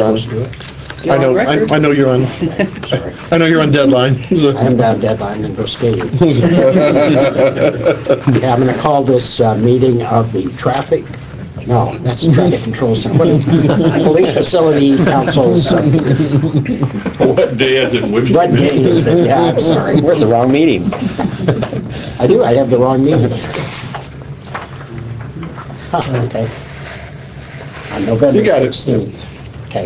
run. I know you're on. Sorry. I know you're on deadline. I am down deadline and go skating. Yeah, I'm going to call this meeting of the traffic, no, that's the traffic control center. Police Facility Council's, What day is it? what day is it? Yeah, I'm sorry. We're at the wrong meeting. I have the wrong meeting. Huh, okay. On November You got it. 16th. Okay.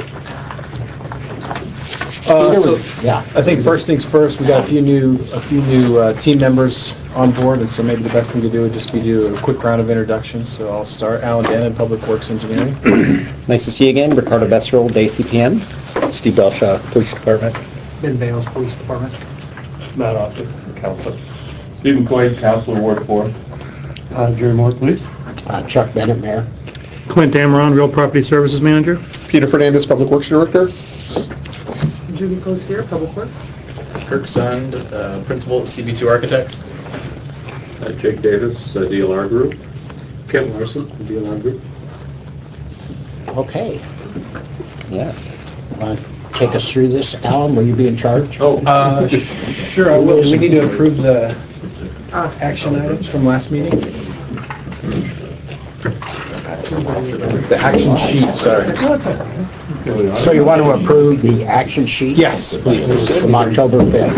So Yeah. I think first things first, we got a few new team members on board, and so maybe the best thing to do would just be do a quick round of introductions. So I'll start. Alan Dannon, Public Works Engineering. Nice to see you again. Ricardo Besserell, Day CPM. Steve Belshaw, Police Department. Ben Bales, Police Department. Matt Austin, Council. Stephen Quaid, Councilor, Ward 4. Jerry Moore, Police. Chuck Bennett, Mayor. Clint Amaron, Real Property Services Manager. Peter Fernandez, Public Works Director. Judy Postier, Public Works. Kirk Sund, Principal at CB2 Architects. Jake Davis, DLR Group. Kent Larson, DLR Group. Okay. Yes. Want to take us through this? Alan, will you be in charge? Sure, I will. We need to approve the action items from last meeting. The action sheet, sorry. So you want to approve the action sheet? Yes, please. From October 5th?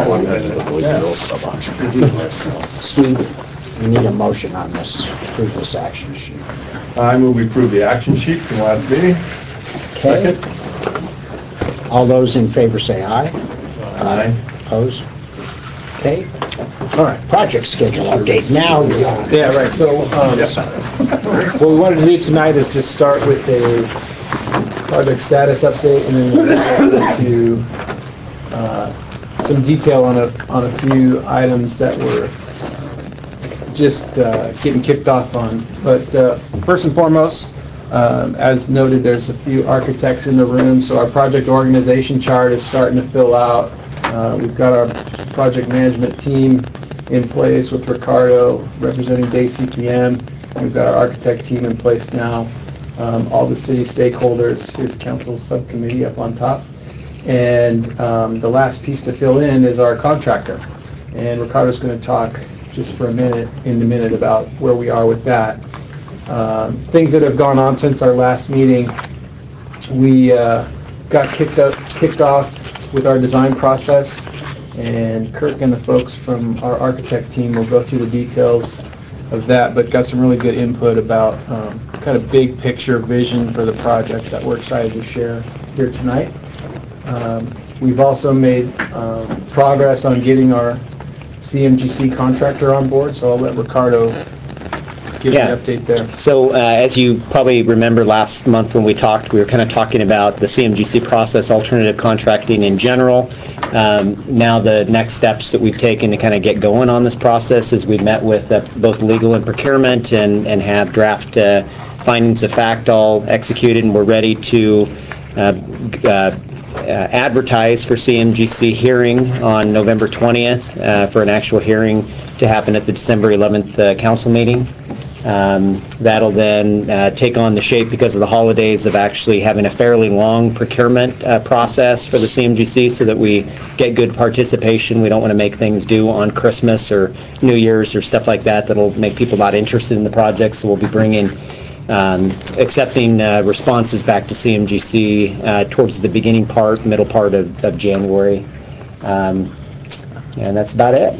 Steve, we need a motion on this, approve this action sheet. I move we approve the action sheet from last meeting. Okay. All those in favor say aye. Aye. Opposed? Okay. All right, project schedule update. Now you're on. Yeah, right, so, what we wanted to do tonight is just start with a project status update, and then we'll go into some detail on a few items that were just getting kicked off on. But first and foremost, as noted, there's a few architects in the room, so our project organization chart is starting to fill out. We've got our project management team in place with Ricardo representing Day CPM. We've got our architect team in place now. All the city stakeholders, his council subcommittee up on top. And the last piece to fill in is our contractor. And Ricardo's going to talk just for a minute about where we are with that. Things that have gone on since our last meeting, we got kicked off with our design process, and Kirk and the folks from our architect team will go through the details of that, but got some really good input about kind of big picture vision for the project that we're excited to share here tonight. We've also made progress on getting our CMGC contractor on board, so I'll let Ricardo give Yeah. an update there. So as you probably remember last month when we talked, we were kind of talking about the CMGC process, alternative contracting in general. Now the next steps that we've taken to kind of get going on this process is we've met with both legal and procurement and have draft findings of fact all executed, and we're ready to advertise for CMGC hearing on November 20th for an actual hearing to happen at the December 11th council meeting. That'll then take on the shape, because of the holidays, of actually having a fairly long procurement process for the CMGC so that we get good participation. We don't want to make things due on Christmas or New Year's or stuff like that that'll make people not interested in the project. So we'll be bringing accepting responses back to CMGC towards the middle part of January. And that's about it.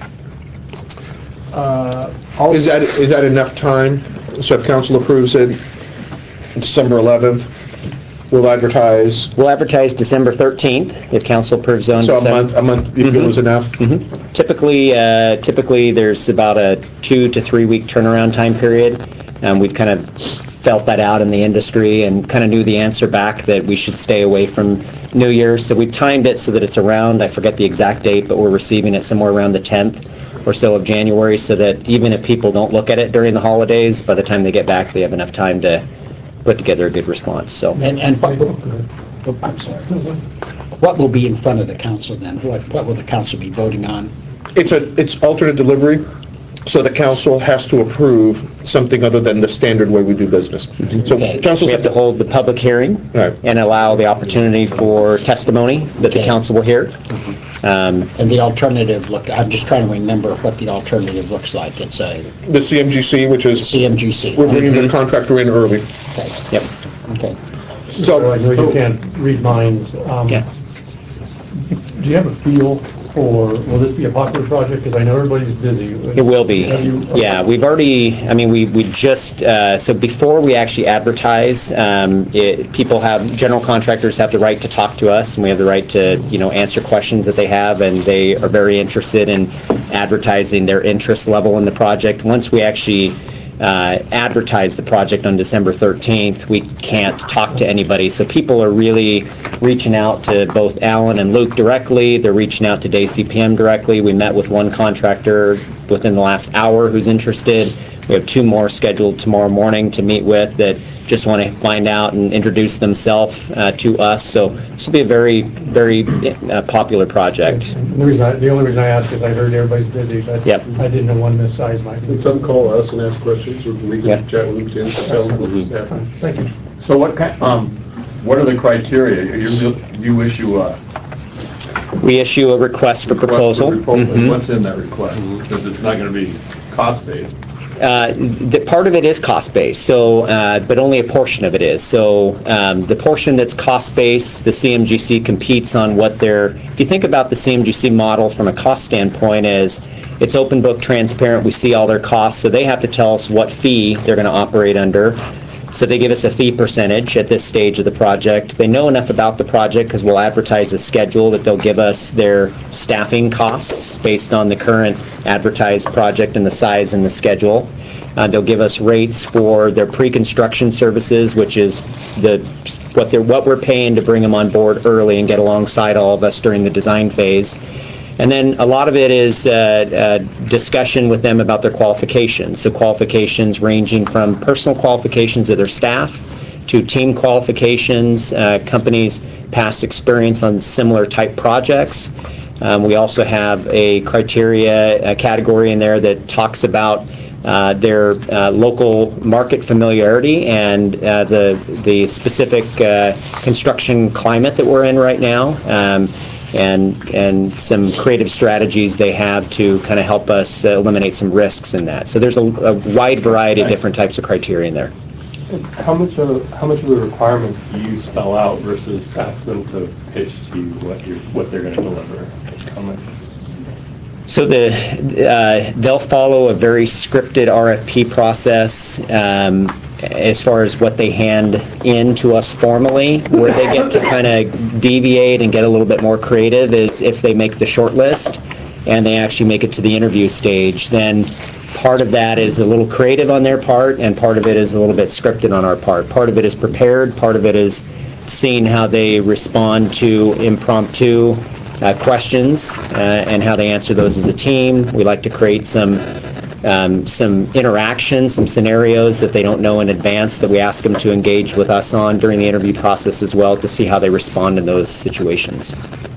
Is that enough time? So if council approves it December 11th, we'll advertise. We'll advertise December 13th if council approves on So December. a month you feel is enough? Typically there's about a 2 to 3 week turnaround time period. We've kind of felt that out in the industry and kind of knew the answer back that we should stay away from New Year's. So we timed it so that it's around, I forget the exact date, but we're receiving it somewhere around the 10th or so of January, so that even if people don't look at it during the holidays, by the time they get back, they have enough time to put together a good response. So. And what will, I'm sorry. What will be in front of the council then? What will the council be voting on? It's alternate delivery. So the council has to approve something other than the standard way we do business. So Okay. council, We have to hold the public hearing Right. and allow the opportunity for testimony that the Okay. council will hear. And the alternative look, I'm just trying to remember what the alternative looks like. It's a the CMGC, which is, CMGC. we're bringing the contractor in early. Okay, Yep. okay. So I So, know you can't read minds. Yeah. Do you have a feel for, will this be a popular project? Because I know everybody's busy. It will be. Have you- Yeah, we've already, I mean, we just, so before we actually advertise, people have, general contractors have the right to talk to us, and we have the right to, answer questions that they have, and they are very interested in advertising their interest level in the project. Once we actually advertise the project on December 13th, we can't talk to anybody. So people are really reaching out to both Alan and Luke directly. They're reaching out to DayCPM directly. We met with one contractor within the last hour who's interested. We have 2 more scheduled tomorrow morning to meet with that just want to find out and introduce themselves to us. So this will be a very, very popular project. The only reason I ask is I heard everybody's busy, but Yep. I didn't know one this size might be. Can some call us and ask questions, or we Yeah. can chat with them too? Tell them what's happening. Thank you. So what are the criteria? You issue a We issue a request for proposal. Mhm. What's in that request? Because it's not going to be cost-based. The part of it is cost-based, so, but only a portion of it is. So the portion that's cost-based, the CMGC competes on what they're, if you think about the CMGC model from a cost standpoint, is it's open book, transparent, we see all their costs, so they have to tell us what fee they're going to operate under. So they give us a fee percentage at this stage of the project. They know enough about the project because we'll advertise a schedule that they'll give us their staffing costs based on the current advertised project and the size and the schedule. They'll give us rates for their pre-construction services, which is what we're paying to bring them on board early and get alongside all of us during the design phase. And then a lot of it is discussion with them about their qualifications. So qualifications ranging from personal qualifications of their staff to team qualifications, companies' past experience on similar type projects. We also have a criteria category in there that talks about their local market familiarity and the specific construction climate that we're in right now. And some creative strategies they have to kind of help us eliminate some risks in that. So there's a wide variety of different types of criteria in there. How much of the requirements do you spell out versus ask them to pitch to you what they're going to deliver? How much? So they'll follow a very scripted RFP process as far as what they hand in to us formally. Where they get to kind of deviate and get a little bit more creative is if they make the short list and they actually make it to the interview stage. Then part of that is a little creative on their part, and part of it is a little bit scripted on our part. Part of it is prepared, part of it is seeing how they respond to impromptu questions and how they answer those as a team. We like to create some interaction, some scenarios that they don't know in advance that we ask them to engage with us on during the interview process as well to see how they respond in those situations.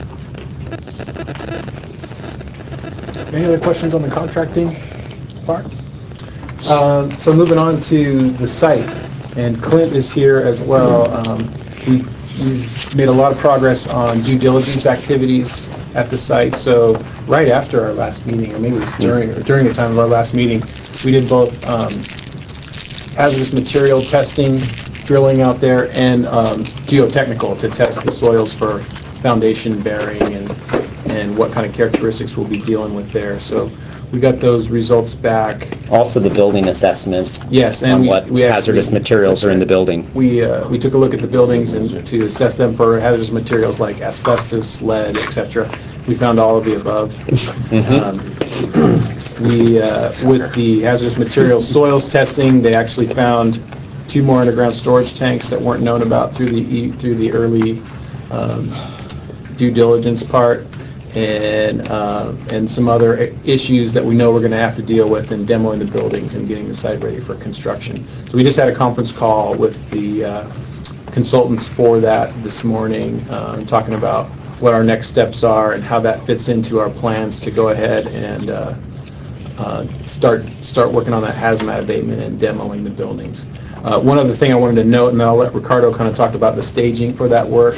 Any other questions on the contracting part? So moving on to the site, and Clint is here as well. We've made a lot of progress on due diligence activities at the site. So right after our last meeting, or maybe it was during the time of our last meeting, we did both hazardous material testing, drilling out there, and geotechnical to test the soils for foundation bearing and what kind of characteristics we'll be dealing with there. So we got those results back. Also the building assessment. Yes, and on what we hazardous actually, materials are in the building. We took a look at the buildings and to assess them for hazardous materials like asbestos, lead, etc. We found all of the above. With the hazardous materials soils testing, they actually found 2 more underground storage tanks that weren't known about through the early due diligence part, and some other issues that we know we're going to have to deal with in demoing the buildings and getting the site ready for construction. So we just had a conference call with the consultants for that this morning, talking about what our next steps are and how that fits into our plans to go ahead and start working on that hazmat abatement and demoing the buildings. One other thing I wanted to note, and I'll let Ricardo kind of talk about the staging for that work.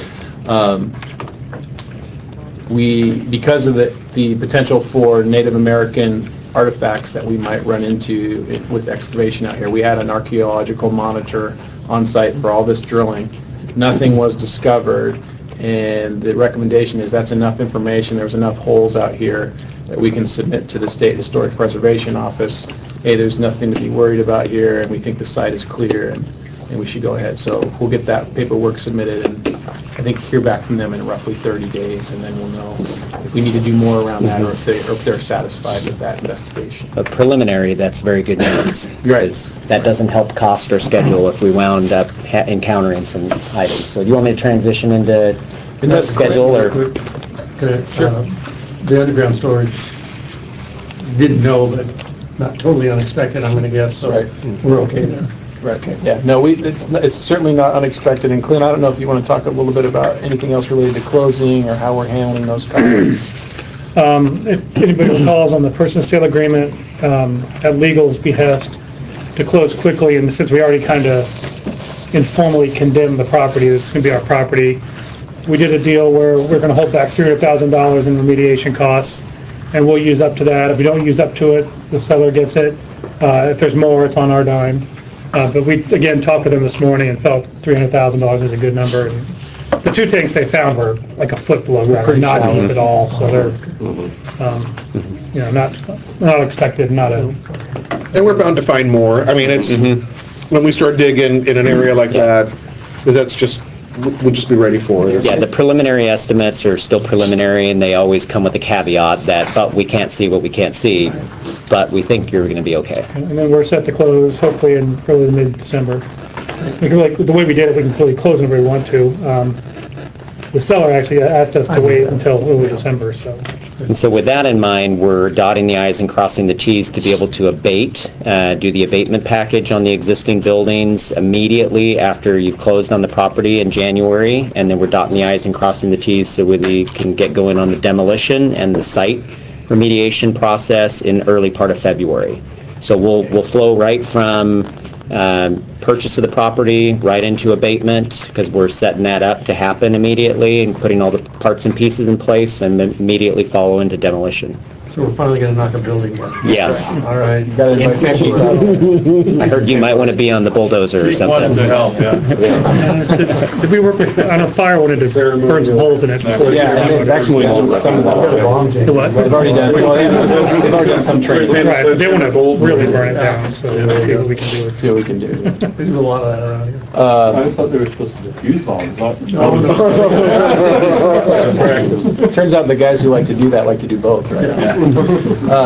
Because of the potential for Native American artifacts that we might run into with excavation out here, we had an archaeological monitor on site for all this drilling. Nothing was discovered, and the recommendation is that's enough information. There's enough holes out here that we can submit to the State Historic Preservation Office. Hey, there's nothing to be worried about here, and we think the site is clear, and we should go ahead. So we'll get that paperwork submitted, and I think hear back from them in roughly 30 days, and then we'll know if we need to do more around that, or if they're satisfied with that investigation. But preliminary, that's very good news. Right. 'Cause that doesn't help cost or schedule if we wound up encountering some items. So do you want me to transition into schedule, or? Okay, the underground storage, didn't know, but not totally unexpected, I'm gonna guess, so Right. we're okay there. Right, okay. Yeah, no, it's certainly not unexpected. And Clint, I don't know if you want to talk a little bit about anything else related to closing or how we're handling those contracts. If anybody recalls on the purchase sale agreement, at legal's behest, to close quickly, and since we already kind of informally condemned the property, it's going to be our property, we did a deal where we're going to hold back $300,000 in remediation costs, and we'll use up to that. If we don't use up to it, the seller gets it. If there's more, it's on our dime. But we, again, talked with them this morning and felt $300,000 is a good number. And the two tanks they found were like a foot below ground, not deep at all, so they're, not expected, not a... And we're bound to find more. I mean, it's, when we start digging in an area like that, that's just, we'll just be ready for it. Yeah, the preliminary estimates are still preliminary, and they always come with a caveat that, but we can't see what we can't see, but we think you're going to be okay. And then we're set to close hopefully in early to mid-December. Like, the way we did it, we can really close whenever we want to. The seller actually asked us to wait until early December, so. And so with that in mind, we're dotting the i's and crossing the t's to be able to abate, do the abatement package on the existing buildings immediately after you've closed on the property in January, and then we're dotting the i's and crossing the t's so we can get going on the demolition and the site remediation process in early part of February. So we'll flow right from purchase of the property right into abatement, because we're setting that up to happen immediately and putting all the parts and pieces in place, and then immediately follow into demolition. So we're finally gonna knock a building down. Yes. All right. I heard you might want to be on the bulldozer or something. Wants to help, yeah. Did we work with, I know fire wanted to burn some holes in it. So, yeah, and they've actually done some of that. The what? They've already done, well, yeah, they've already done some training. Right, but they want to really burn it down, so we'll see what we can do. See what we can do. There's a lot of that around here. I just thought they were supposed to defuse bombs, not... Turns out the guys who like to do that like to do both, right?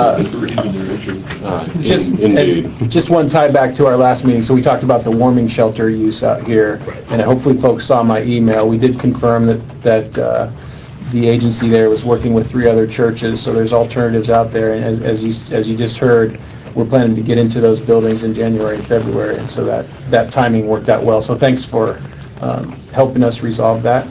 Just one tie back to our last meeting. So we talked about the warming shelter use out here, and hopefully folks saw my email. We did confirm that the agency there was working with 3 other churches, so there's alternatives out there. And as you just heard, we're planning to get into those buildings in January and February, and so that timing worked out well. So thanks for helping us resolve that.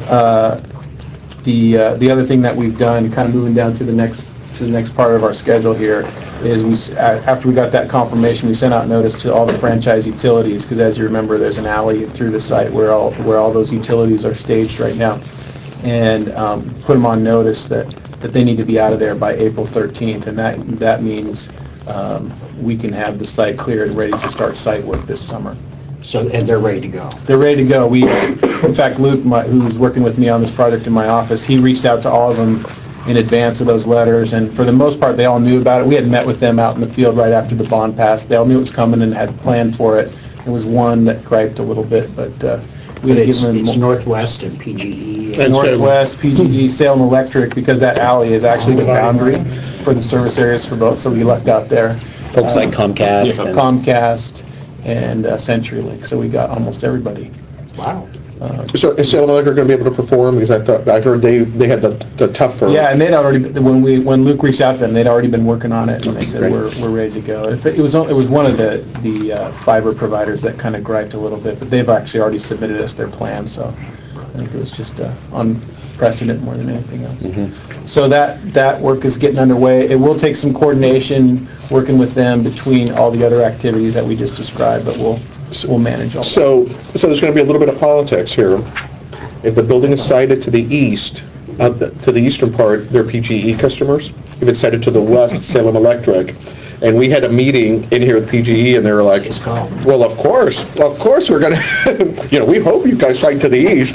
The other thing that we've done, kind of moving down to the next part of our schedule here, is after we got that confirmation, we sent out notice to all the franchise utilities, because as you remember, there's an alley through the site where all those utilities are staged right now, and put them on notice that they need to be out of there by April 13th, and that means we can have the site cleared and ready to start site work this summer. So, and they're ready to go. They're ready to go. In fact, Luke, who's working with me on this project in my office, he reached out to all of them in advance of those letters, and for the most part, they all knew about it. We had met with them out in the field right after the bond passed. They all knew it was coming and had planned for it. There was one that griped a little bit, but we had given them... It's Northwest and PGE. It's Northwest, PGE, Salem Electric, because that alley is actually the boundary for the service areas for both, so we lucked out there. Folks like Comcast. Comcast and CenturyLink, so we got almost everybody. Wow. So is Salem Electric going to be able to perform? Because I heard they had the tougher... Yeah, and they'd already, when Luke reached out to them, they'd already been working on it, and they said, we're ready to go. It was one of the fiber providers that kind of griped a little bit, but they've actually already submitted us their plan, so think it was just on precedent more than anything else. So that work is getting underway. It will take some coordination, working with them between all the other activities that we just described, but we'll manage all that. So there's going to be a little bit of politics here. If the building is sited to the east, to the eastern part, they're PGE customers. If it's sited to the west, it's Salem Electric. And we had a meeting in here with PGE, and they were like, well, of course we're going to, we hope you guys site to the east.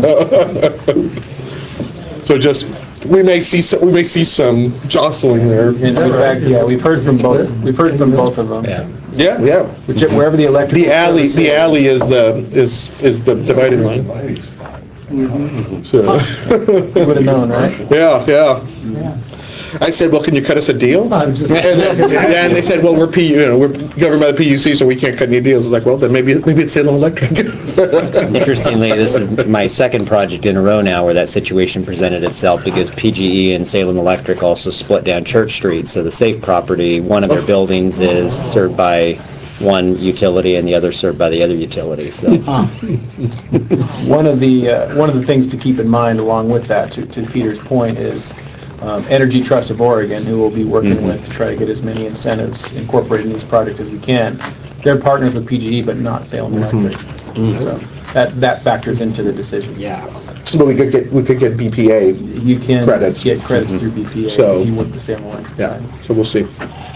So just, we may see some jostling there. In fact, yeah, we've heard from both of them. Yeah. Wherever the electric. The alley is the dividing line. So. You would have known, right? Yeah. I said, well, can you cut us a deal? And they said, well, we're governed by the PUC, so we can't cut any deals. I was like, well, then maybe it's Salem Electric. Interestingly, this is my second project in a row now where that situation presented itself because PGE and Salem Electric also split down Church Street. So the SAFE property, one of their buildings is served by one utility and the other served by the other utility. So one of the things to keep in mind along with that, to Peter's point, is Energy Trust of Oregon, who we'll be working with to try to get as many incentives incorporated in these projects as we can. They're partners with PGE, but not Salem Electric. So that factors into the decision. Yeah. But we could get BPA. You can credits. get credits through BPA if you work the Salem Electric side. So we'll see.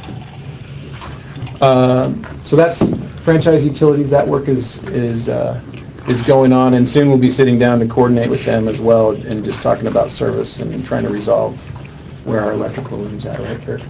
So that's franchise utilities. That work is going on, and soon we'll be sitting down to coordinate with them as well, and just talking about service and trying to resolve where our electrical is at right here.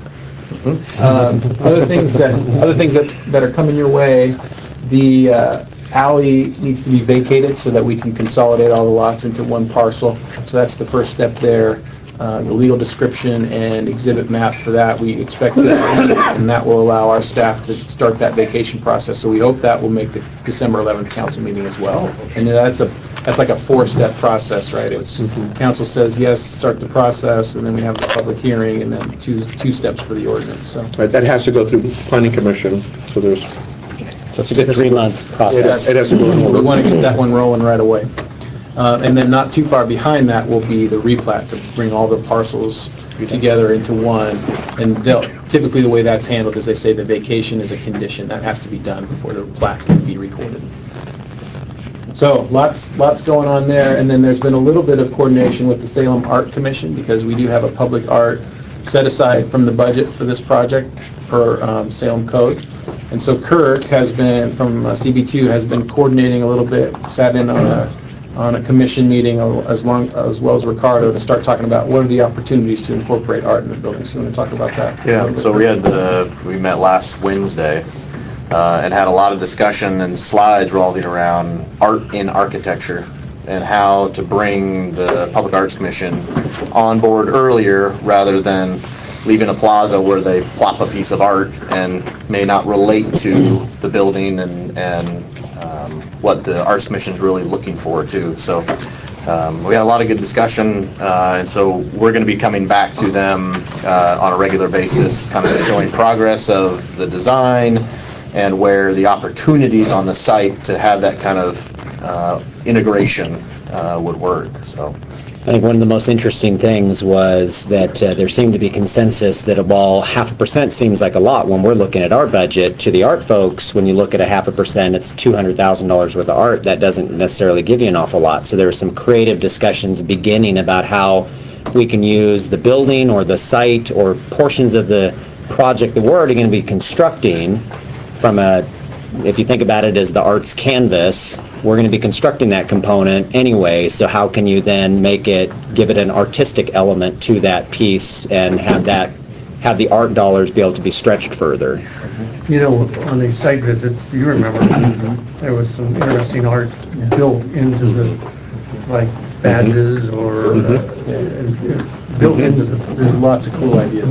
Other things that are coming your way, the alley needs to be vacated so that we can consolidate all the lots into one parcel. So that's the first step there. The legal description and exhibit map for that, we expect this week, and that will allow our staff to start that vacation process. So we hope that will make the December 11th council meeting as well. And that's like a 4-step process, right? It's council says yes, start the process, and then we have the public hearing, and then two steps for the ordinance. So That has to go through planning commission. So it's a good 3-month process. It has to go in order. we want to get that one rolling right away. And then not too far behind that will be the replat to bring all the parcels together into one. And typically the way that's handled is they say the vacation is a condition. That has to be done before the plat can be recorded. So lots going on there. And then there's been a little bit of coordination with the Salem Art Commission because we do have a public art set aside from the budget for this project for Salem Code. And so Kirk has been, from CB2, has been coordinating a little bit, sat in on a commission meeting as well as Ricardo to start talking about what are the opportunities to incorporate art in the building. So you want to talk about that? Yeah, so we met last Wednesday and had a lot of discussion and slides revolving around art in architecture and how to bring the Public Arts Commission on board earlier rather than leaving a plaza where they plop a piece of art and may not relate to the building and what the Arts Commission's really looking for too. So we had a lot of good discussion, and so we're going to be coming back to them on a regular basis, kind of showing progress of the design and where the opportunities on the site to have that kind of integration would work. So. I think one of the most interesting things was that there seemed to be consensus that while 0.5% seems like a lot when we're looking at our budget, to the art folks, when you look at 0.5%, it's $200,000 worth of art. That doesn't necessarily give you an awful lot. So there were some creative discussions beginning about how we can use the building or the site or portions of the project that we're already going to be constructing from if you think about it as the arts canvas, we're going to be constructing that component anyway, so how can you then give it an artistic element to that piece and have the art dollars be able to be stretched further? You know, on these site visits, you remember, there was some interesting art built into the, like, badges or built into There's lots of cool ideas.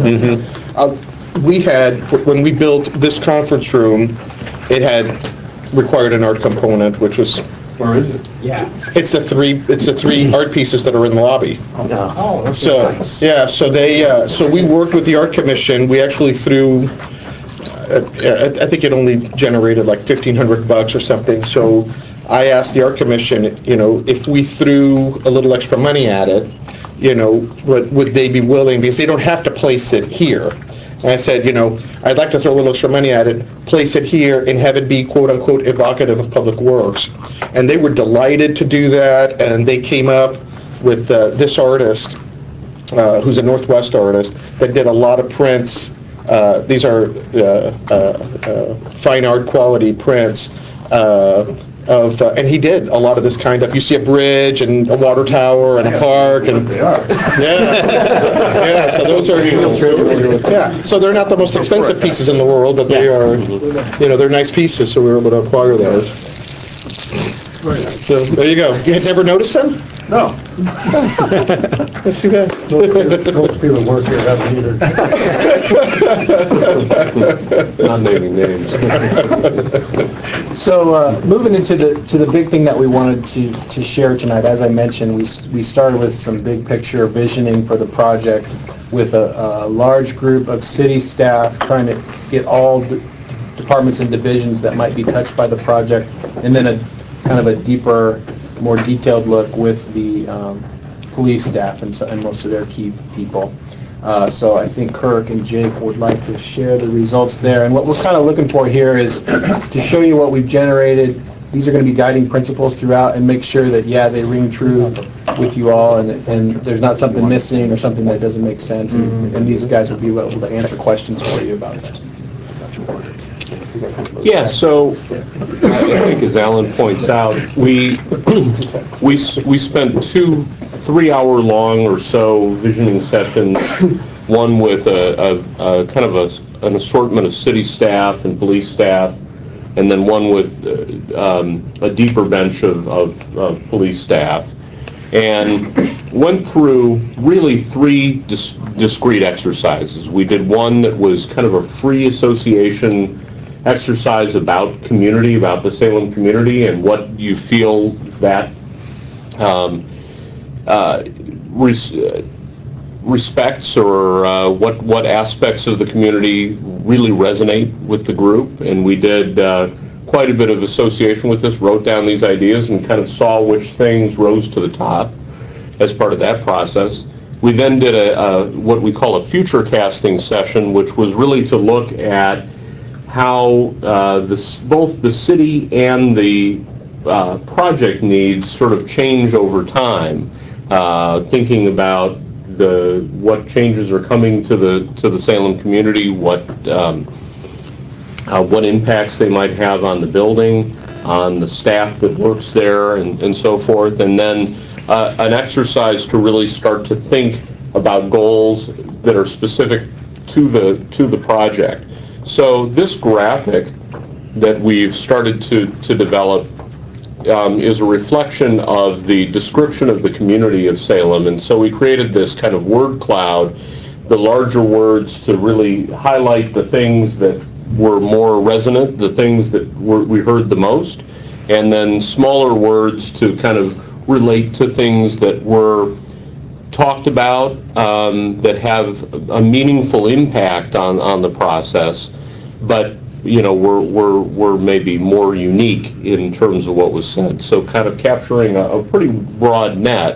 We had, when we built this conference room, it had required an art component, which was... Where is it? Yeah. It's the three art pieces that are in the lobby. Oh, that's So, nice. yeah, so we worked with the Art Commission. We actually threw, I think it only generated like $1,500 or something. So I asked the art commission, if we threw a little extra money at it, would they be willing, because they don't have to place it here. And I said, I'd like to throw a little extra money at it, place it here, and have it be quote-unquote evocative of Public Works. And they were delighted to do that, and they came up with this artist, who's a Northwest artist, that did a lot of prints. These are fine art quality prints and he did a lot of this kind of, you see a bridge and a water tower and a park and. They are. Yeah, so those are, so they're not the most expensive pieces in the world, but they are, they're nice pieces, so we were able to acquire those. So, there you go. You had never noticed them? No. Let's see that. Most people that work here haven't either. Not naming names. So moving into the big thing that we wanted to share tonight, as I mentioned, we started with some big picture visioning for the project with a large group of city staff trying to get all the departments and divisions that might be touched by the project, and then a kind of a deeper, more detailed look with the police staff and most of their key people. So I think Kirk and Jake would like to share the results there. And what we're kind of looking for here is to show you what we've generated. These are going to be guiding principles throughout, and make sure that, they ring true with you all, and there's not something missing or something that doesn't make sense. And these guys will be able to answer questions for you about your words. Yeah, so I think as Alan points out, we spent 2 3-hour-long or so visioning sessions, one with a kind of an assortment of city staff and police staff, and then one with a deeper bench of police staff, and went through really 3 discrete exercises. We did one that was kind of a free association exercise about community, about the Salem community, and what you feel that respects or what aspects of the community really resonate with the group. And we did quite a bit of association with this, wrote down these ideas, and kind of saw which things rose to the top as part of that process. We then did what we call a future casting session, which was really to look at how both the city and the project needs sort of change over time, thinking about what changes are coming to the Salem community, what impacts they might have on the building, on the staff that works there, and so forth, and then an exercise to really start to think about goals that are specific to the project. So this graphic that we've started to develop is a reflection of the description of the community of Salem, and so we created this kind of word cloud, the larger words to really highlight the things that were more resonant, the things that we heard the most, and then smaller words to kind of relate to things that were talked about that have a meaningful impact on the process, but were maybe more unique in terms of what was said. So kind of capturing a pretty broad net,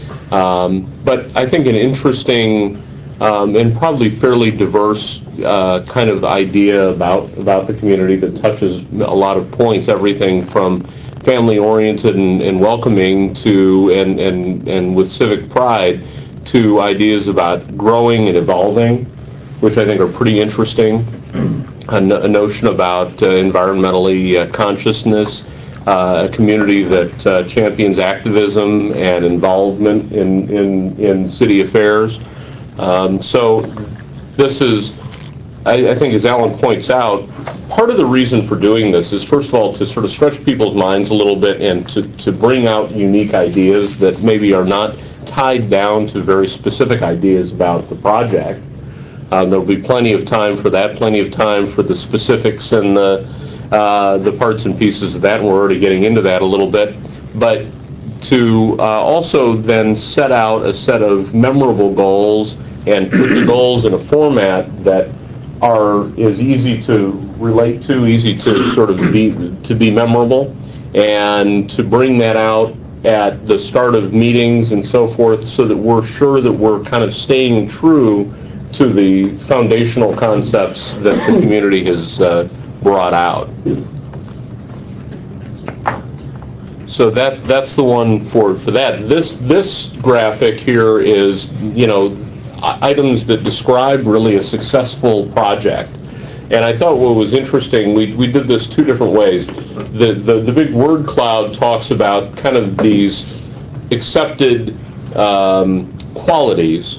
but I think an interesting and probably fairly diverse kind of idea about the community that touches a lot of points, everything from family-oriented and welcoming to and with civic pride, to ideas about growing and evolving, which I think are pretty interesting. A notion about environmentally consciousness, a community that champions activism and involvement in city affairs. So this is, I think, as Alan points out, part of the reason for doing this is, first of all, to sort of stretch people's minds a little bit and to bring out unique ideas that maybe are not tied down to very specific ideas about the project. There'll be plenty of time for that, plenty of time for the specifics and the parts and pieces of that, and we're already getting into that a little bit. But to also then set out a set of memorable goals and put the goals in a format that is easy to relate to, easy to sort of be memorable, and to bring that out at the start of meetings and so forth, so that we're sure that we're kind of staying true to the foundational concepts that the community has brought out. So that's the one for that. This graphic here is, you know, items that describe really a successful project. And I thought what was interesting, we did this two different ways. The big word cloud talks about kind of these accepted qualities.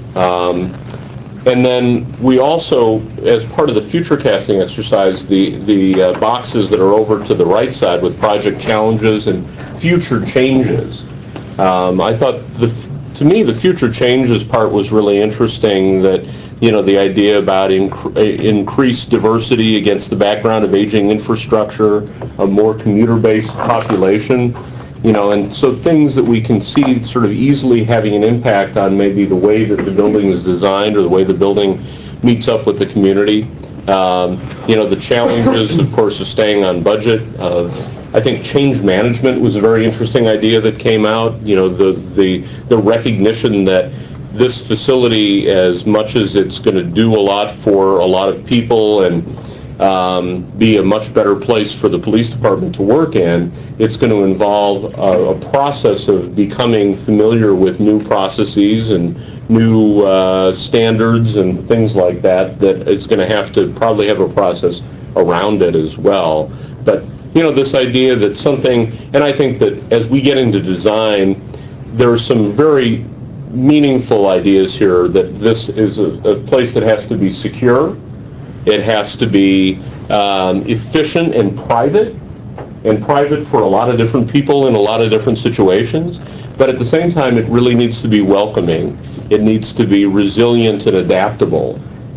And then we also, as part of the future casting exercise, the boxes that are over to the right side with project challenges and future changes. I thought, to me, the future changes part was really interesting, that, you know, the idea about increased diversity against the background of aging infrastructure, a more commuter-based population. You know, and so things that we can see sort of easily having an impact on maybe the way that the building is designed or the way the building meets up with the community. You know, the challenges, of course, of staying on budget. I think change management was a very interesting idea that came out. You know, the recognition that this facility, as much as it's going to do a lot for a lot of people and be a much better place for the police department to work in, it's going to involve a process of becoming familiar with new processes and new standards and things like that, that it's going to have to probably have a process around it as well. But, you know, this idea that something, and I think that as we get into design, there are some very meaningful ideas here, that this is a place that has to be secure. It has to be efficient and private for a lot of different people in a lot of different situations. But at the same time, it really needs to be welcoming. It needs to be resilient and adaptable.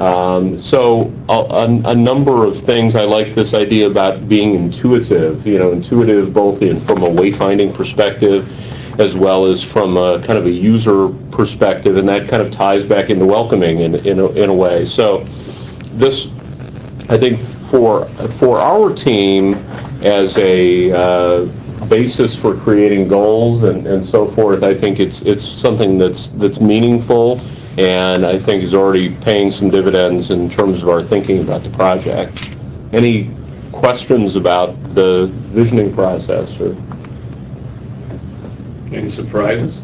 So a number of things. I like this idea about being intuitive, you know, intuitive both from a wayfinding perspective as well as from a kind of a user perspective, and that kind of ties back into welcoming in a way. So this, I think, for our team as a basis for creating goals and so forth, I think it's something that's meaningful, and I think is already paying some dividends in terms of our thinking about the project. Any questions about the visioning process? Or Any surprises?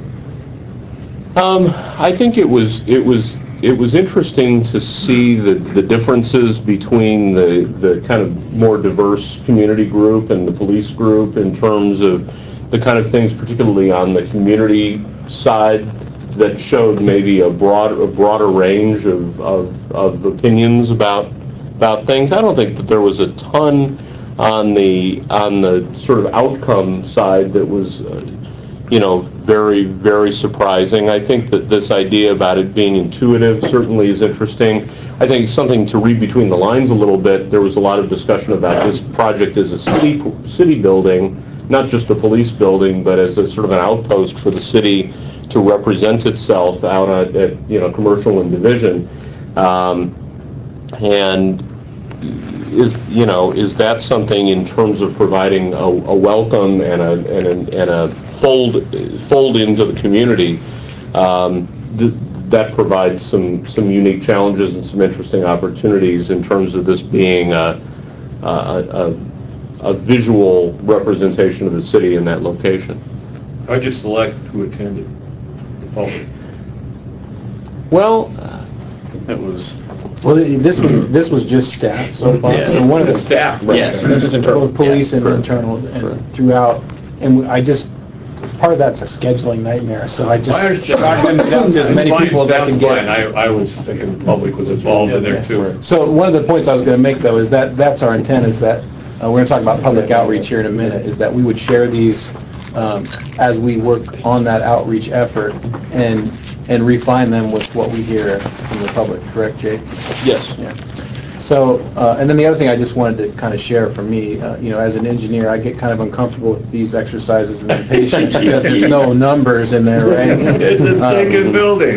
I think it was interesting to see the differences between the kind of more diverse community group and the police group in terms of the kind of things, particularly on the community side, that showed maybe a broader range of opinions about things. I don't think that there was a ton on the sort of outcome side that was you know, very, very surprising. I think that this idea about it being intuitive certainly is interesting. I think something to read between the lines a little bit, there was a lot of discussion about this project as a city building, not just a police building, but as a sort of an outpost for the city to represent itself out at you know, Commercial and Division. And is that something in terms of providing a welcome and a fold into the community, that provides some unique challenges and some interesting opportunities in terms of this being a visual representation of the city in that location. How'd you select who attended? The public? Well, It was Well, this was just staff so far. Yeah. So one of the staff. Right. Yes. This is internal, police and internal, and throughout, and part of that's a scheduling nightmare, so I just documented it out to as many people as I can get. I was thinking the public was involved in there too. So one of the points I was gonna make, though, is that's our intent, is that, we're gonna talk about public outreach here in a minute, is that we would share these as we work on that outreach effort and refine them with what we hear from the public, correct, Jake? yes. Yeah. So, and then the other thing I just wanted to kind of share from me, as an engineer, I get kind of uncomfortable with these exercises and impatient because there's no numbers in there, right? It's a stinking building.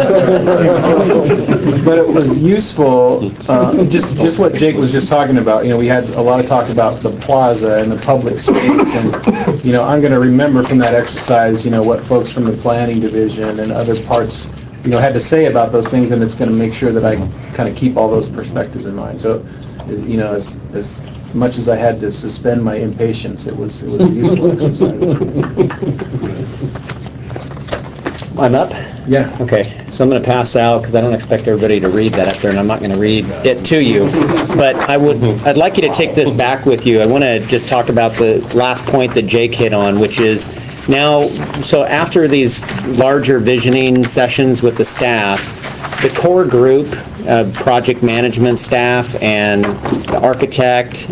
But it was useful, just what Jake was just talking about. We had a lot of talk about the plaza and the public space, and I'm going to remember from that exercise, what folks from the planning division and other parts, had to say about those things, and it's going to make sure that I kind of keep all those perspectives in mind. So, as much as I had to suspend my impatience, it was a useful exercise. I'm up? Yeah. Okay, so I'm going to pass out because I don't expect everybody to read that up there, and I'm not going to read it to you. But I'd like you to take this back with you. I want to just talk about the last point that Jake hit on, which is now, so after these larger visioning sessions with the staff, the core group, project management staff and the architect,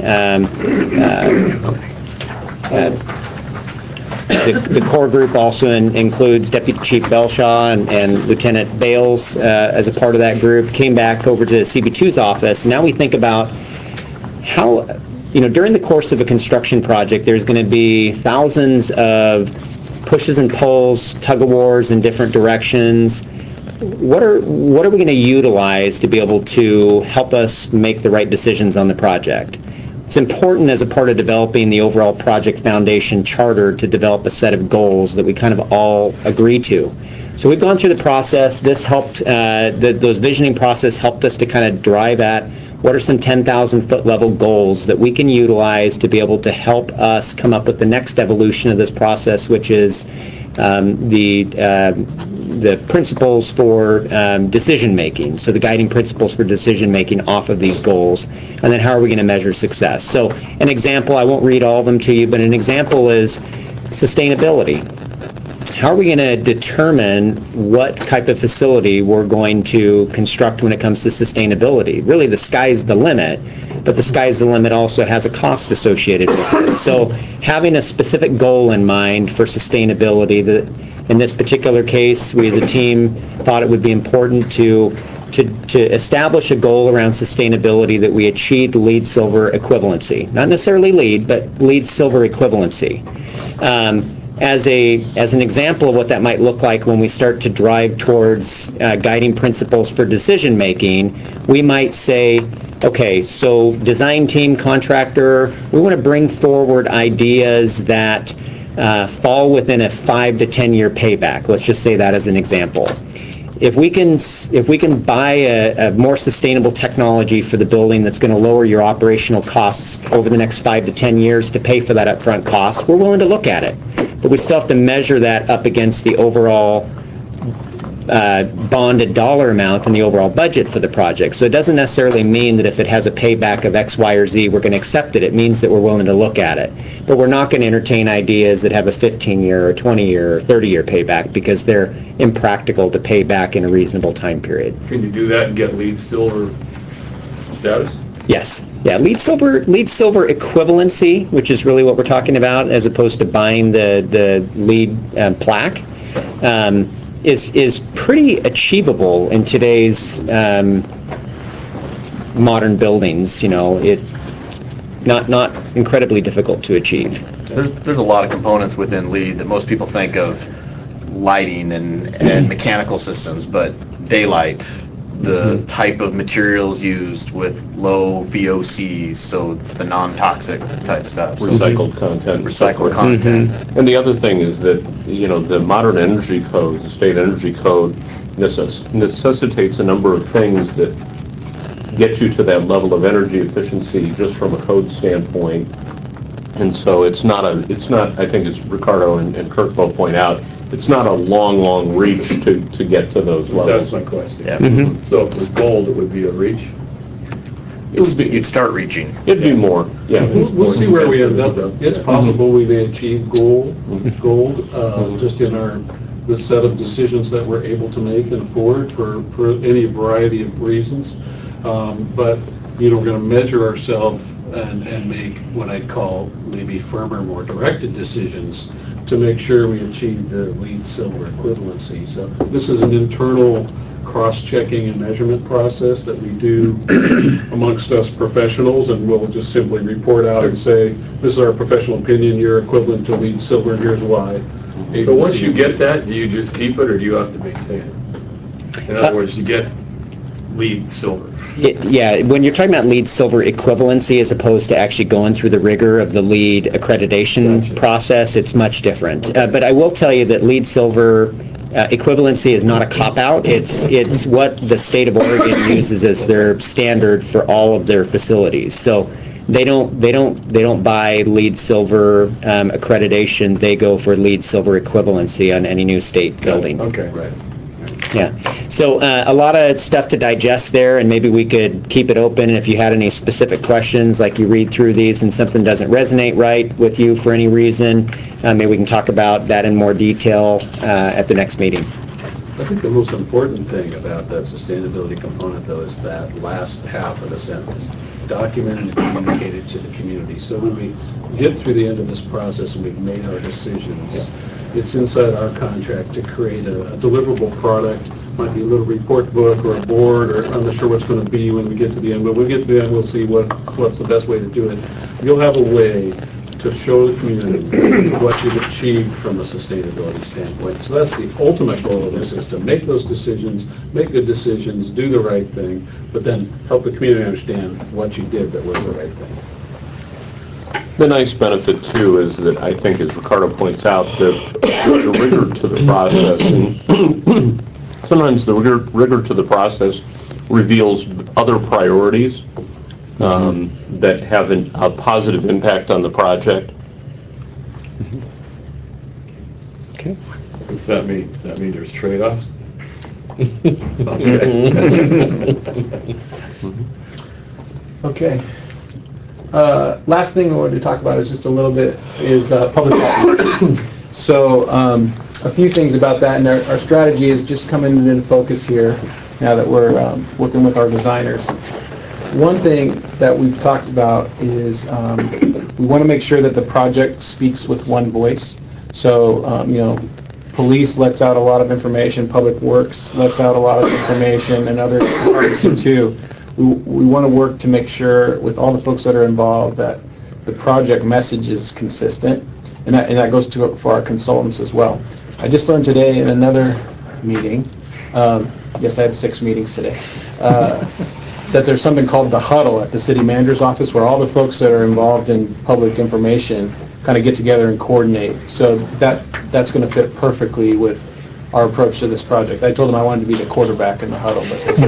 the core group also includes Deputy Chief Belshaw and Lieutenant Bales as a part of that group, came back over to CB2's office. Now we think about how, during the course of a construction project, there's going to be thousands of pushes and pulls, tug-of-wars in different directions. What are we going to utilize to be able to help us make the right decisions on the project? It's important as a part of developing the overall project foundation charter to develop a set of goals that we kind of all agree to. So we've gone through the process. This helped, those visioning process helped us to kind of drive at what are some 10,000 foot level goals that we can utilize to be able to help us come up with the next evolution of this process, which is the principles for decision making, so the guiding principles for decision making off of these goals, and then how are we going to measure success. So an example, I won't read all of them to you, but an example is sustainability. How are we going to determine what type of facility we're going to construct when it comes to sustainability? Really, the sky's the limit, but the sky's the limit also has a cost associated with it. So having a specific goal in mind for sustainability, in this particular case, we as a team thought it would be important to establish a goal around sustainability that we achieved LEED Silver equivalency. Not necessarily LEED, but LEED Silver equivalency. As an example of what that might look like when we start to drive towards guiding principles for decision making, we might say, okay, so design team, contractor, we want to bring forward ideas that fall within a 5 to 10 year payback. Let's just say that as an example. If we can buy a more sustainable technology for the building that's going to lower your operational costs over the next 5 to 10 years to pay for that upfront cost, we're willing to look at it. But we still have to measure that up against the overall bonded dollar amount and the overall budget for the project. So it doesn't necessarily mean that if it has a payback of X, Y, or Z, we're going to accept it. It means that we're willing to look at it. But we're not going to entertain ideas that have a 15-year or 20-year or 30-year payback because they're impractical to pay back in a reasonable time period. Can you do that and get LEED Silver status? Yes. Yeah, LEED Silver equivalency, which is really what we're talking about, as opposed to buying the LEED plaque, is pretty achievable in today's modern buildings. It's not incredibly difficult to achieve. There's a lot of components within LEED that most people think of lighting and mechanical systems, but daylight, the type of materials used with low VOCs, so it's the non-toxic type stuff. Recycled content. Recycled content. And the other thing is that, the modern energy code, the state energy code necessitates a number of things that get you to that level of energy efficiency just from a code standpoint. And so it's not, I think as Ricardo and Kirk both point out, it's not a long reach to get to those levels. That's my question. Yeah. So if it was gold, it would be a reach? You'd start reaching. It'd be more, yeah. We'll see where we end up. It's possible we may achieve gold, just in the set of decisions that we're able to make and afford for any variety of reasons. But, we're going to measure ourselves and make what I'd call maybe firmer, more directed decisions to make sure we achieve the LEED Silver equivalency. So this is an internal cross-checking and measurement process that we do amongst us professionals, and we'll just simply report out and say, this is our professional opinion, you're equivalent to LEED Silver, and here's why. So once you get that, do you just keep it or do you have to maintain it? In other words, you get LEED Silver. Yeah, when you're talking about LEED Silver equivalency as opposed to actually going through the rigor of the LEED accreditation process, it's much different. But I will tell you that LEED Silver equivalency is not a cop-out. It's what the state of Oregon uses as their standard for all of their facilities. So they don't buy LEED Silver accreditation. They go for LEED Silver equivalency on any new state building. Okay. Right. Yeah. So a lot of stuff to digest there, and maybe we could keep it open. If you had any specific questions, like you read through these and something doesn't resonate right with you for any reason, maybe we can talk about that in more detail at the next meeting. I think the most important thing about that sustainability component, though, is that last half of the sentence. Documented and communicated to the community. So when we get through the end of this process and we've made our decisions, it's inside our contract to create a deliverable product. Might be a little report book or a board, or I'm not sure what's going to be when we get to the end. But when we get to the end, we'll see what's the best way to do it. You'll have a way to show the community what you've achieved from a sustainability standpoint. So that's the ultimate goal of this, is to make those decisions, make good decisions, do the right thing, but then help the community understand what you did that was the right thing. The nice benefit, too, is that I think, as Ricardo points out, the rigor to the process, and sometimes the rigor to the process reveals other priorities that have a positive impact on the project. Okay. Does that mean there's trade-offs? Okay. Last thing I wanted to talk about is just a little bit is public outreach. So a few things about that, and our strategy is just coming into focus here now that we're working with our designers. One thing that we've talked about is we want to make sure that the project speaks with one voice. So, police lets out a lot of information, Public Works lets out a lot of information, and other parties do too. We want to work to make sure with all the folks that are involved that the project message is consistent, and that goes for our consultants as well. I just learned today in another meeting, yes, I had 6 meetings today, that there's something called the huddle at the city manager's office where all the folks that are involved in public information kind of get together and coordinate. So that's going to fit perfectly with our approach to this project. I told them I wanted to be the quarterback in the huddle,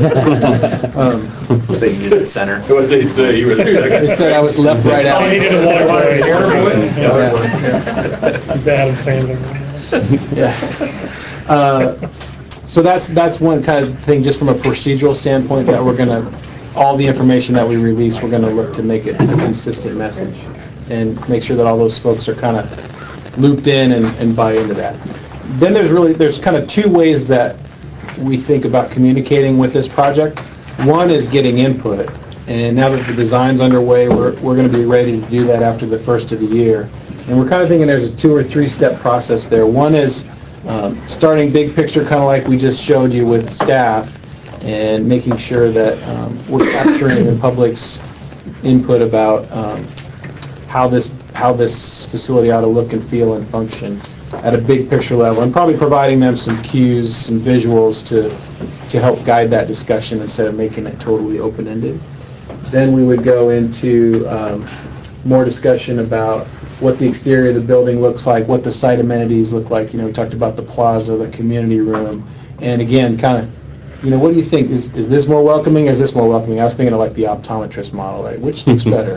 but They needed the center. What did they say? You were the second. they said I was left right out. He needed a water break. Yeah. He's the Adam Sandler. Yeah. So that's one kind of thing, just from a procedural standpoint, that we're going to, all the information that we release, we're going to look to make it a consistent message and make sure that all those folks are kind of looped in and buy into that. Then there's kind of 2 ways that we think about communicating with this project. One is getting input, and now that the design's underway, we're going to be ready to do that after the first of the year. And we're kind of thinking there's a 2 or 3 step process there. One is starting big picture, kind of like we just showed you with staff, and making sure that we're capturing the public's input about how this facility ought to look and feel and function at a big picture level, and probably providing them some cues, some visuals to help guide that discussion instead of making it totally open-ended. Then we would go into more discussion about what the exterior of the building looks like, what the site amenities look like. We talked about the plaza, the community room, and again, kind of, what do you think? Is this more welcoming, or is this more welcoming? I was thinking of like the optometrist model, right? Which looks better?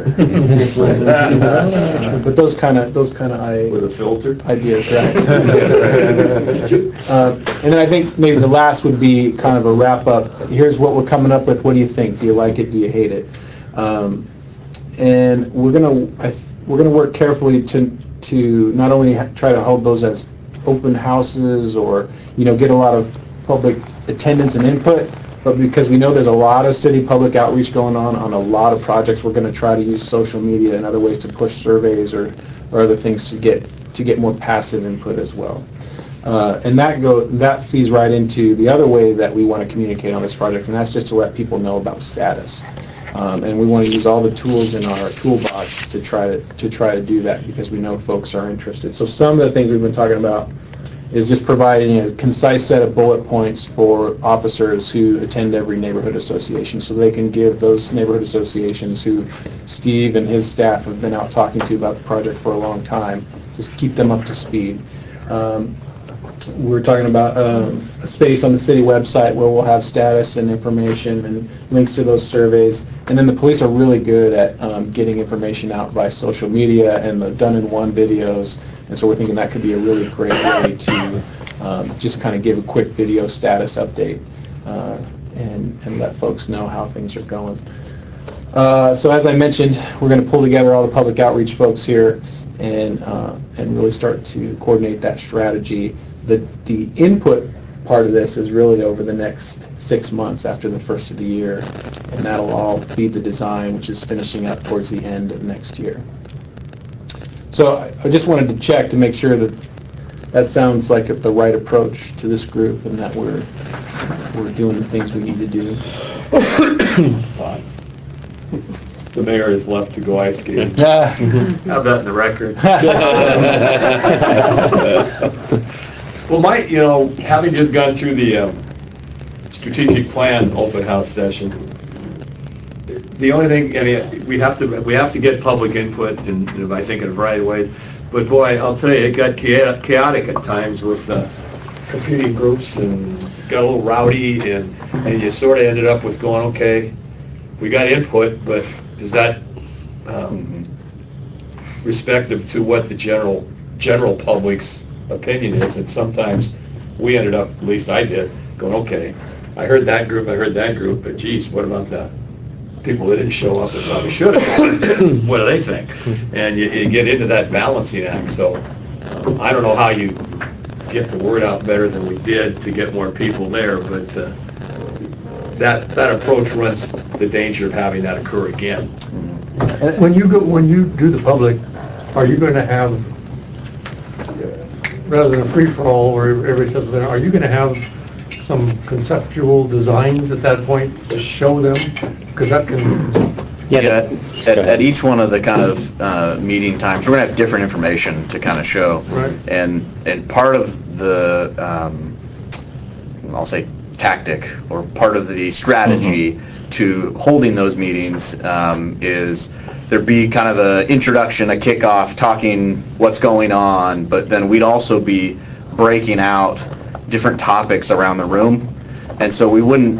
But those kind of With a filter? ideas, right? And then I think maybe the last would be kind of a wrap up. Here's what we're coming up with. What do you think? Do you like it? Do you hate it? And we're gonna work carefully to not only try to hold those as open houses or get a lot of public attendance and input, but because we know there's a lot of city public outreach going on a lot of projects, we're going to try to use social media and other ways to push surveys or other things to get more passive input as well. And that feeds right into the other way that we want to communicate on this project, and that's just to let people know about status. And we want to use all the tools in our toolbox to try to do that, because we know folks are interested. So some of the things we've been talking about is just providing a concise set of bullet points for officers who attend every neighborhood association, so they can give those neighborhood associations who Steve and his staff have been out talking to about the project for a long time, just keep them up to speed. We're talking about a space on the city website where we'll have status and information and links to those surveys. And then the police are really good at getting information out by social media and the done-in-one videos. And so we're thinking that could be a really great way to just kind of give a quick video status update and let folks know how things are going. So as I mentioned, we're going to pull together all the public outreach folks here and really start to coordinate that strategy. The input part of this is really over the next 6 months after the first of the year, and that'll all feed the design, which is finishing up towards the end of next year. So I just wanted to check to make sure that sounds like the right approach to this group, and that we're doing the things we need to do. Thoughts? The mayor is left to go ice skating. Have that in the record. Well, having just gone through the strategic plan open house session, the only thing, we have to get public input, and I think in a variety of ways. But boy, I'll tell you, it got chaotic at times with competing groups, and got a little rowdy, and you sort of ended up with going, okay, we got input, but is that respective to what the general public's opinion is? And sometimes we ended up, at least I did, going, okay, I heard that group, but geez, what about the people that didn't show up and probably should have? What do they think? And you get into that balancing act. So I don't know how you get the word out better than we did to get more people there, but that approach runs the danger of having that occur again. When you do the public, are you going to have, rather than a free-for-all where everybody says, are you going to have some conceptual designs at that point to show them? Because that can... Yeah, at each one of the kind of meeting times, we're going to have different information to kind of show. Right. And part of the, I'll say, tactic, or part of the strategy to holding those meetings is there'd be kind of an introduction, a kickoff, talking what's going on, but then we'd also be breaking out different topics around the room. And so we wouldn't,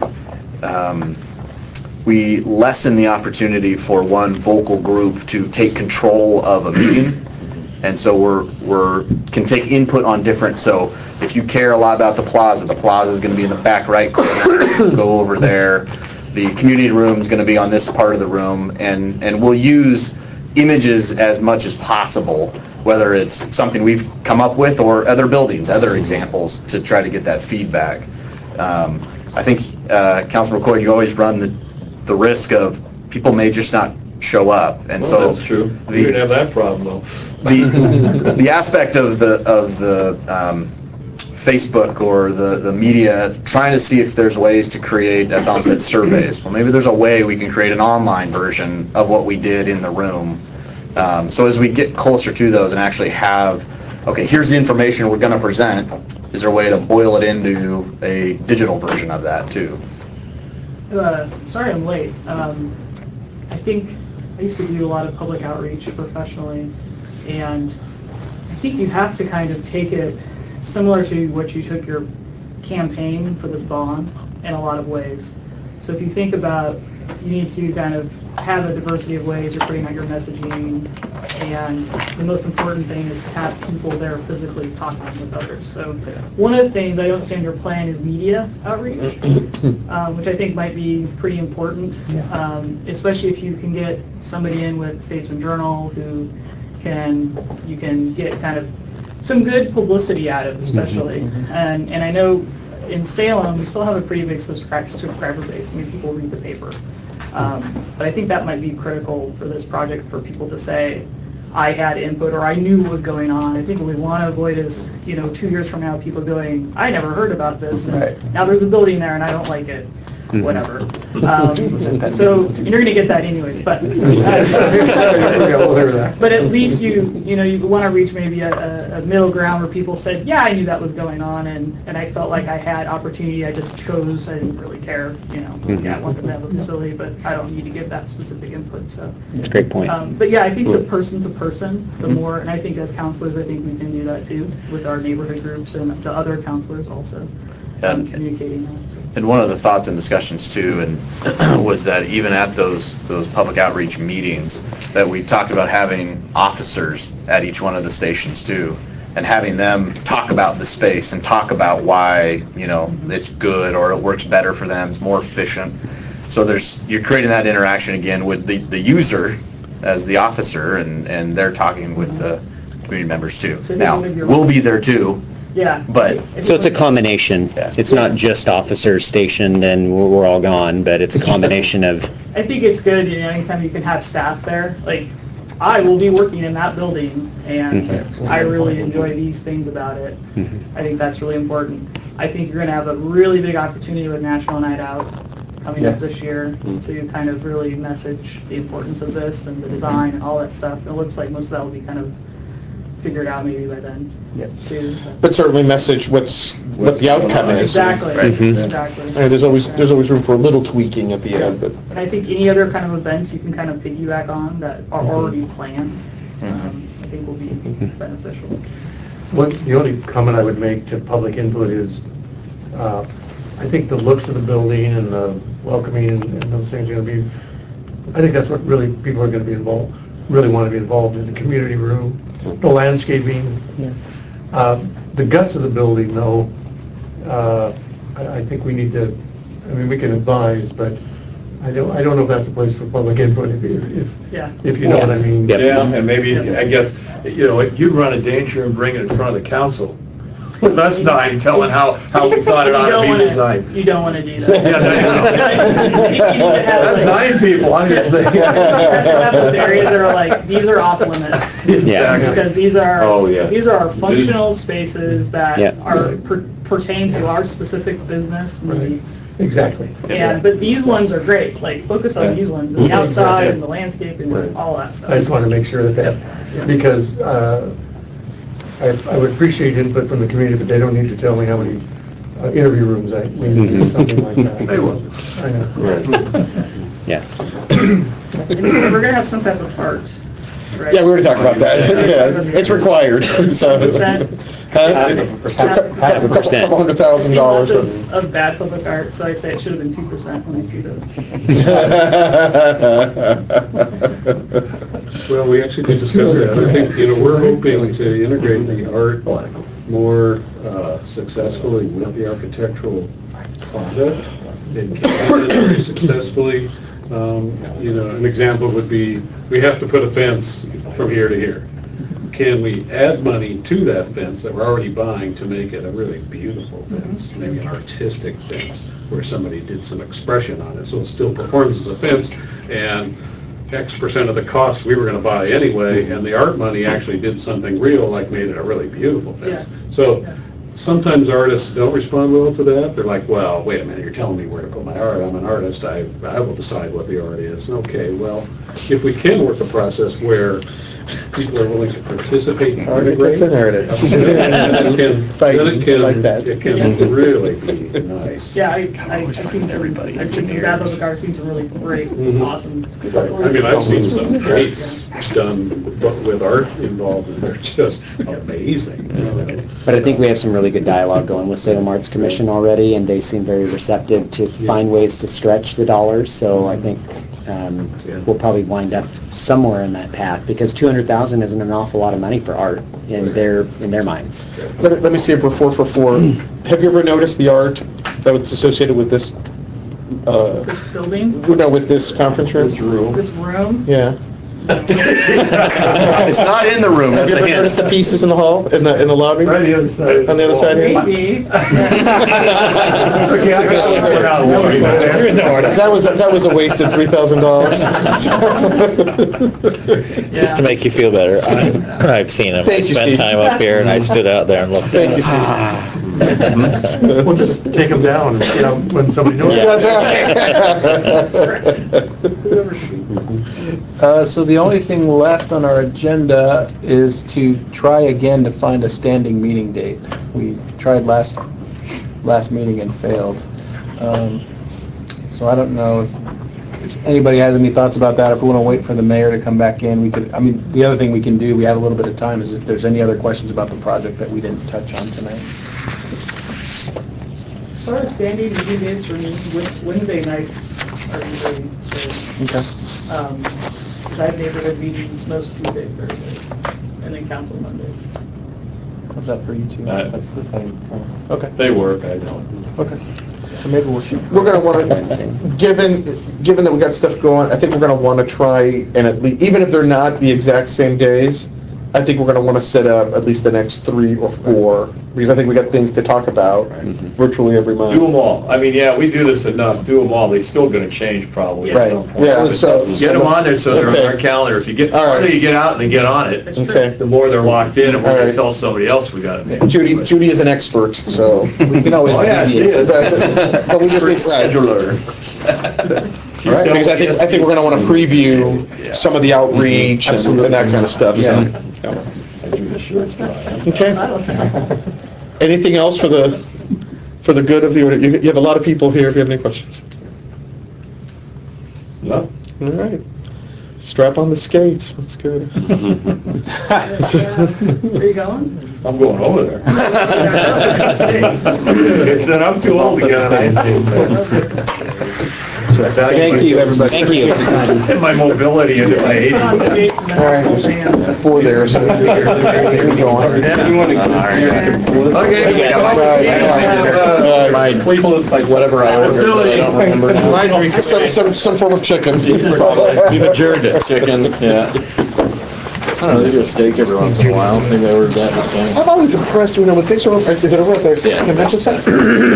we lessen the opportunity for one vocal group to take control of a meeting. And so we're can take input on different, so if you care a lot about the plaza is going to be in the back right corner, go over there. The community room is going to be on this part of the room, and we'll use images as much as possible, whether it's something we've come up with or other buildings, other examples, to try to get that feedback. I think, Councilman McCoy, you always run the risk of people may just not show up, and so that's true. We didn't have that problem though. The aspect of the Facebook or the media, trying to see if there's ways to create, as Alan said, surveys. Well, maybe there's a way we can create an online version of what we did in the room. So as we get closer to those and actually have, okay, here's the information we're going to present, is there a way to boil it into a digital version of that too? Sorry I'm late. I think I used to do a lot of public outreach professionally, and I think you have to kind of take it similar to what you took your campaign for this bond in a lot of ways. So if you think about, you need to kind of have a diversity of ways you're putting out your messaging, and the most important thing is to have people there physically talking with others. So one of the things I don't see on your plan is media outreach, which I think might be pretty important, especially if you can get somebody in with Statesman Journal who you can get kind of some good publicity out of, especially. And I know in Salem, we still have a pretty big subscriber base. I mean, people read the paper. But I think that might be critical for this project, for people to say, I had input or I knew what was going on. I think what we want to avoid is, 2 years from now, people going, I never heard about this. And Right. now there's a building there and I don't like it. Whatever. So you're going to get that anyways, but but at least you want to reach maybe a middle ground where people said, yeah, I knew that was going on, and I felt like I had opportunity. I just chose. I didn't really care. Yeah, I want them to have a facility, but I don't need to give that specific input. So That's a great point. but yeah, I think the person to person, the more, and I think as counselors, I think we can do that too with our neighborhood groups and to other counselors also, communicating that. So. And one of the thoughts and discussions too, and was that even at those public outreach meetings, that we talked about having officers at each one of the stations too, and having them talk about the space and talk about why, it's good or it works better for them, it's more efficient. So you're creating that interaction again with the user as the officer, and they're talking with the community members too. So Now, we'll be there too. Yeah. But So it's a combination. It's not just officers stationed and we're all gone, but it's a combination of, I think it's good, anytime you can have staff there. Like, I will be working in that building, and I really enjoy these things about it. I think that's really important. I think you're going to have a really big opportunity with National Night Out coming up this year to kind of really message the importance of this and the design and all that stuff. It looks like most of that will be kind of figured out maybe by then, too. But certainly message what the outcome is. Exactly, exactly. And there's always room for a little tweaking at the end, but. And I think any other kind of events you can kind of piggyback on that are already planned, I think will be beneficial. The only comment I would make to public input is, I think the looks of the building and the welcoming and those things are going to be, I think that's what really people are going to be involved, really want to be involved in, the community room, the landscaping. The guts of the building, though, I think we need to, we can advise, but I don't know if that's a place for public input, if you know what I mean. Yeah, and maybe, I guess, you'd run a danger in bringing it in front of the council. That's nine, telling how we thought it ought to be designed. You don't want to do that. That's 9 people, I'm just saying. Have those areas that are like, these are off limits. Because these are our functional spaces that are pertain to our specific business needs. Exactly. But these ones are great, like focus on these ones, the outside and the landscape and all that stuff. I just want to make sure that because I would appreciate input from the community, but they don't need to tell me how many interview rooms we need, something like that. They will. I know. yeah. And we're going to have some type of art, right? Yeah, we already talked about that. Yeah, it's required, so. Couple $100,000. of bad public art, so I say it should have been 2% when I see those. Well, we actually did discuss that. I think, we're hoping to integrate the art more successfully with the architectural project. It can be very successfully. An example would be, we have to put a fence from here to here. Can we add money to that fence that we're already buying to make it a really beautiful fence, maybe an artistic fence, where somebody did some expression on it, so it still performs as a fence, and X% of the cost we were going to buy anyway, and the art money actually did something real, like made it a really beautiful fence. So sometimes artists don't respond well to that. They're like, well, wait a minute, you're telling me where to put my art. I'm an artist. I will decide what the art is. Okay, well, if we can work a process where people are willing to participate in art, Architects and artists. it can really be nice. Yeah, I've seen some bad public art, I've seen some really great, awesome. I've seen some gates done with art involved, and they're just amazing. But I think we have some really good dialogue going with Salem Arts Commission already, and they seem very receptive to find ways to stretch the dollars, so I think we'll probably wind up somewhere in that path, because $200,000 isn't an awful lot of money for art in their minds. Let me see if we're 4 for 4. Have you ever noticed the art that was associated with this? This building? No, with this conference room? This room? Yeah. It's not in the room, Have that's you a ever noticed hint. the pieces in the hall, in the lobby? Right on the other side. On the other side here? Maybe. Okay, I got this one out. That was a wasted $3,000. Just to make you feel better, I've seen them. I Thank you, spent Steve. time up here and I stood out there and looked at Thank you, them. Steve. We'll just take them down, you know, when somebody knows. So the only thing left on our agenda is to try again to find a standing meeting date. We tried last meeting and failed. So I don't know if anybody has any thoughts about that. If we want to wait for the mayor to come back in, we could, I mean, the other thing we can do, we have a little bit of time, is if there's any other questions about the project that we didn't touch on tonight. As far as standing meeting days for me, Wednesday nights are usually good. Okay. Because I have neighborhood meetings most Tuesdays, Thursdays, and then council Mondays. How's that for you two? That's the same. Okay, They work, I don't. okay. So maybe we'll shoot. We're gonna wanna, given that we got stuff going, I think we're gonna wanna try and at least, even if they're not the exact same days, I think we're gonna wanna set up at least the next 3 or 4, because I think we got things to talk about virtually every month. Do them all. I mean, yeah, we do this enough, do them all. They're still gonna change probably at Right. some point. Yeah, so. Get them on there so they're on Okay. our calendar. If you get, the All right. farther you get out and they get on it, Okay. the more they're locked in and we're All gonna right. tell somebody else we gotta make. Judy is an expert, so. We can always. Oh, yeah, she is. But we just need, right. Scheduler. Right, because I think we're gonna wanna preview some of the outreach and that kind of stuff, so. Okay. Anything else for the good of the order? You have a lot of people here, if you have any questions. No? All right. Strap on the skates, that's good. Where you going? I'm going over there. They said I'm too old to get on ice skates. Thank you, everybody. Thank you. And my mobility into my 80s. On skates and then All right, hold hands. 4 there, so you're going. Okay. Like whatever I ordered, but I don't remember. Some form of chicken. We've adjourned it. Chicken, yeah. I don't know, they do a steak every once in a while. Maybe I ordered that this time. I'm always impressed, when things are, is it over at the convention center?